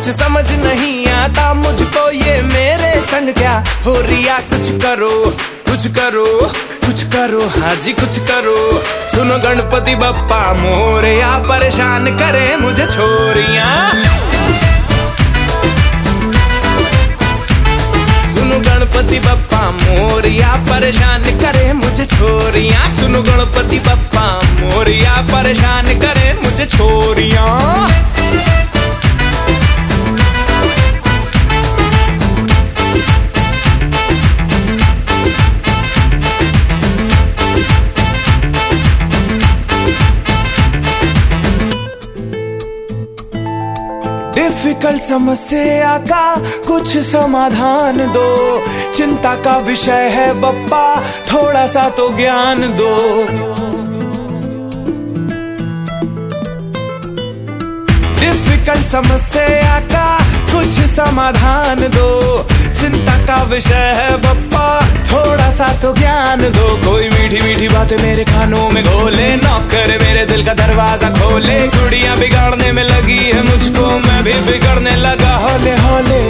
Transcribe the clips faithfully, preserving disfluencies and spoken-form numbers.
कुछ समझ नहीं आता मुझको ये मेरे संग क्या हो रिया। कुछ करो कुछ करो कुछ करो हाँ जी कुछ करो। सुनो गणपति बप्पा मोरया परेशान करे मुझे छोरियां। सुनो गणपति बप्पा मोरया परेशान करे मुझे छोरियां। सुनो गणपति बप्पा मोरया परेशान करे मुझे छोरियां। डिफिकल्ट समस्या का कुछ समाधान दो। चिंता का विषय है बप्पा थोड़ा सा तो ज्ञान दो। डिफिकल्ट समस्या का कुछ समाधान दो। चिंता का विषय है बप्पा थोड़ा सा तो ज्ञान दो। कोई मीठी मीठी बातें मेरे कानों में घोले, नौकर मेरे दिल का दरवाजा खोले। गुड़ियां बिगाड़ने में लगी है मुझको, मैं भी बिगड़ने लगा हौले हौले।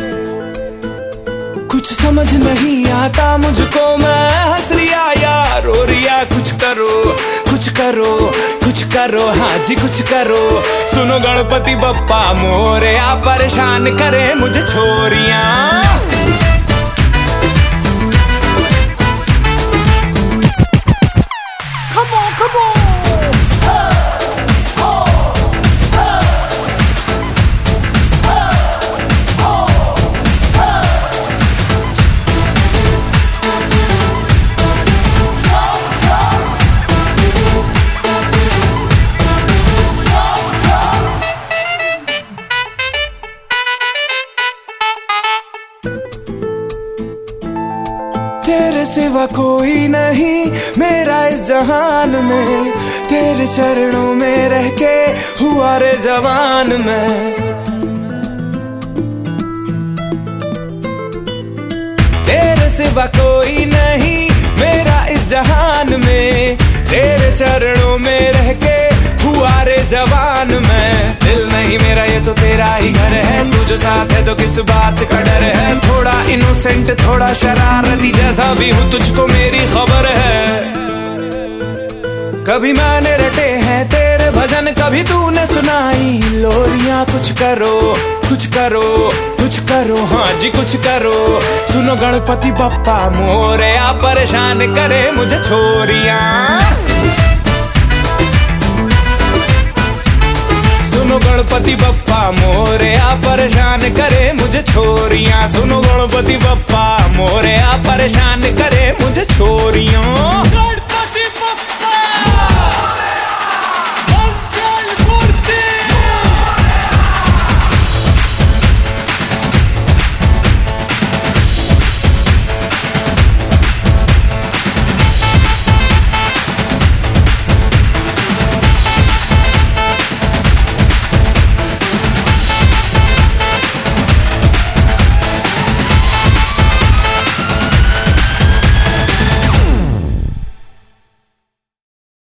कुछ समझ नहीं आता मुझको, मैं हंस रिया या रो रिया। कुछ करो कुछ करो कुछ करो हाँ जी कुछ करो। सुनो गणपति बप्पा मोरया परेशान करे मुझे छोरियां। तेरे सिवा कोई नहीं मेरा इस जहान में। तेरे चरणों में रह के हुआ रे जवान मैं। तेरे सिवा कोई नहीं मेरा इस जहान में। तेरे चरणों में रह के हुआ रे जवान मैं। दिल नहीं मेरा ये तो तेरा ही घर है, तू जो साथ है तो किस बात का डर है। थोड़ा इनोसेंट थोड़ा शरारती जैसा भी हूँ तुझको मेरी खबर है। कभी मैंने रटे हैं तेरे भजन, कभी तूने सुनाई लोरियां। कुछ करो कुछ करो कुछ करो हाँ जी कुछ करो। सुनो गणपति बप्पा मोरया परेशान करे मुझे छोरियां। सुनो गणपति बप्पा मोरया परेशान करे मुझे छोरियां। सुनो गणपति बप्पा मोरया परेशान करे मुझे छोरियां।